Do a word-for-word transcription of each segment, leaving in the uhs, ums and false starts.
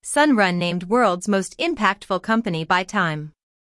Sunrun named world's most impactful company by Time.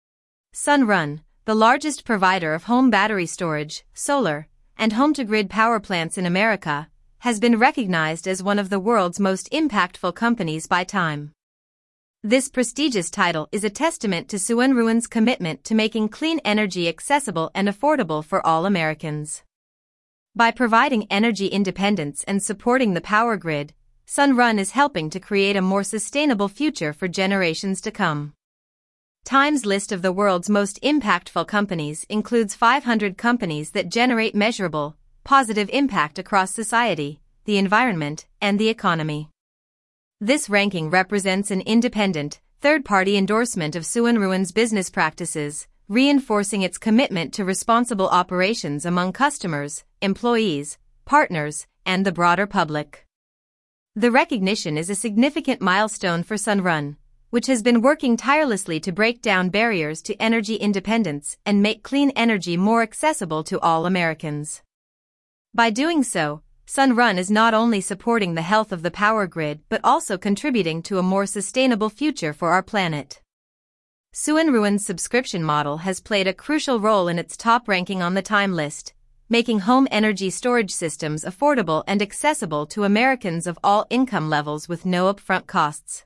Sunrun, the largest provider of home battery storage, solar, and home-to-grid power plants in America, has been recognized as one of the world's most impactful companies by Time. This prestigious title is a testament to Sunrun's commitment to making clean energy accessible and affordable for all Americans. By providing energy independence and supporting the power grid, Sunrun is helping to create a more sustainable future for generations to come. Time's list of the world's most impactful companies includes five hundred companies that generate measurable, positive impact across society, the environment, and the economy. This ranking represents an independent, third-party endorsement of Sunrun's business practices, reinforcing its commitment to responsible operations among customers, employees, partners, and the broader public. The recognition is a significant milestone for Sunrun, which has been working tirelessly to break down barriers to energy independence and make clean energy more accessible to all Americans. By doing so, Sunrun is not only supporting the health of the power grid but also contributing to a more sustainable future for our planet. Sunrun's subscription model has played a crucial role in its top ranking on the Time list, making home energy storage systems affordable and accessible to Americans of all income levels with no upfront costs.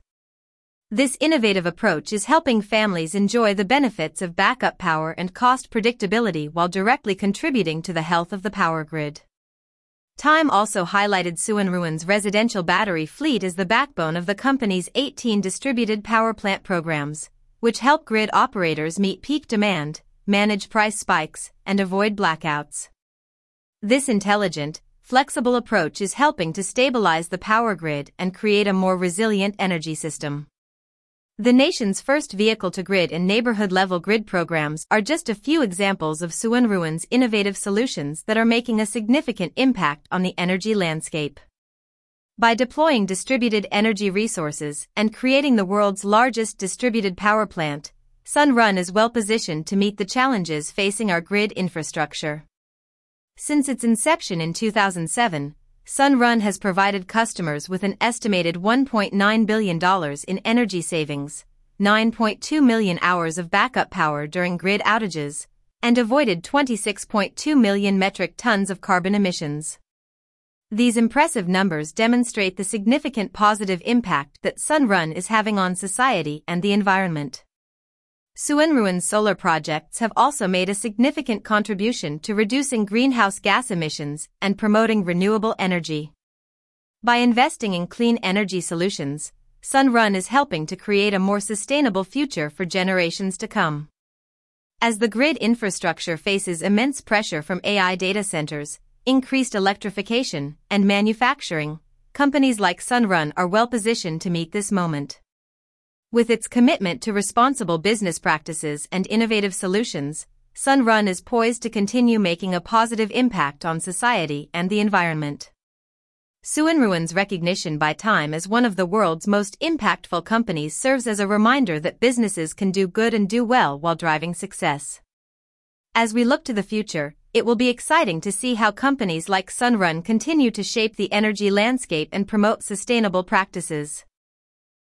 This innovative approach is helping families enjoy the benefits of backup power and cost predictability while directly contributing to the health of the power grid. Time also highlighted Sunrun's residential battery fleet as the backbone of the company's eighteen distributed power plant programs, which help grid operators meet peak demand, manage price spikes, and avoid blackouts. This intelligent, flexible approach is helping to stabilize the power grid and create a more resilient energy system. The nation's first vehicle-to-grid and neighborhood-level grid programs are just a few examples of Sunrun's innovative solutions that are making a significant impact on the energy landscape. By deploying distributed energy resources and creating the world's largest distributed power plant, Sunrun is well-positioned to meet the challenges facing our grid infrastructure. Since its inception in two thousand seven, Sunrun has provided customers with an estimated one point nine billion dollars in energy savings, nine point two million hours of backup power during grid outages, and avoided twenty-six point two million metric tons of carbon emissions. These impressive numbers demonstrate the significant positive impact that Sunrun is having on society and the environment. Sunrun's solar projects have also made a significant contribution to reducing greenhouse gas emissions and promoting renewable energy. By investing in clean energy solutions, Sunrun is helping to create a more sustainable future for generations to come. As the grid infrastructure faces immense pressure from A I data centers, increased electrification, and manufacturing, companies like Sunrun are well positioned to meet this moment. With its commitment to responsible business practices and innovative solutions, Sunrun is poised to continue making a positive impact on society and the environment. Sunrun's recognition by Time as one of the world's most impactful companies serves as a reminder that businesses can do good and do well while driving success. As we look to the future, it will be exciting to see how companies like Sunrun continue to shape the energy landscape and promote sustainable practices.